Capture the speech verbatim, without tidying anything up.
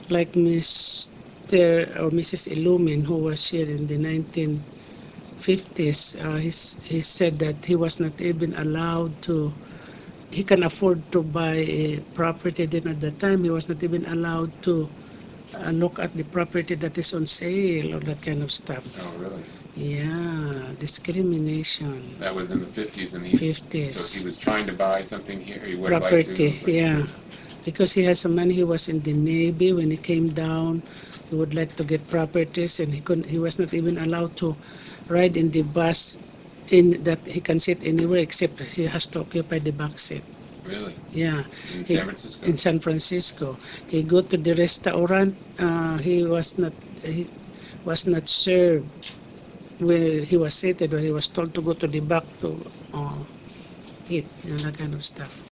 like Mister or Missus Illumin, who was here in the nineteen fifties, uh, he's, he said that he was not even allowed to, he can afford to buy a property. Then at that time, he was not even allowed to uh, look at the property that is on sale or that kind of stuff. Oh, really? Yeah, discrimination. That was in the fifties, and he. fifties. So he was trying to buy something here. He would like to. Property, But yeah. Because he has some money, he was in the Navy. When he came down, he would like to get properties, and he couldn't. He was not even allowed to ride in the bus in that he can sit anywhere except he has to occupy the back seat. Really? Yeah, In he, San Francisco? in San Francisco. He go to the restaurant. Uh, he was not. He was not served where he was seated. When he was told to go to the back to uh, eat, you know, that kind of stuff.